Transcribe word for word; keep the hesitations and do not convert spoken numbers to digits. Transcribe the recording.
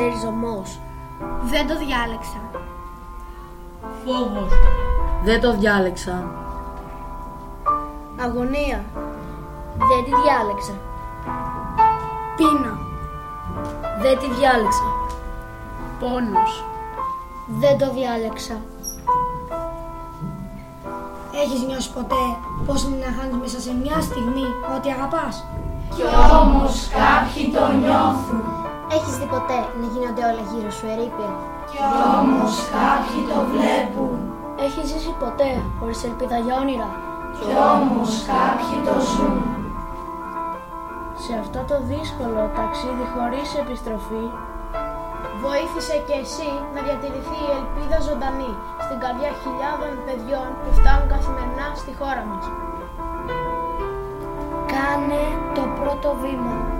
Ξεριζωμός. Δεν το διάλεξα. Φόβος. Δεν το διάλεξα. Αγωνία. Δεν τη διάλεξα. Πείνα. Δεν τη διάλεξα. Πόνος. Δεν το διάλεξα. Έχεις νιώσει ποτέ πώς είναι να χάνεις μέσα σε μια στιγμή ό,τι αγαπάς? Κι όμως κάποιοι το νιώθουν. Έχεις δει ποτέ να γίνονται όλα γύρω σου ερείπια? Κι όμως κάποιοι το βλέπουν. Έχεις ζήσει ποτέ χωρίς ελπίδα για όνειρα? Κι όμως κάποιοι το ζουν. Σε αυτό το δύσκολο ταξίδι χωρίς επιστροφή, Βοήθησε και εσύ να διατηρηθεί η ελπίδα ζωντανή στην καρδιά χιλιάδων παιδιών που φτάνουν καθημερινά στη χώρα μας. κάνε το πρώτο βήμα.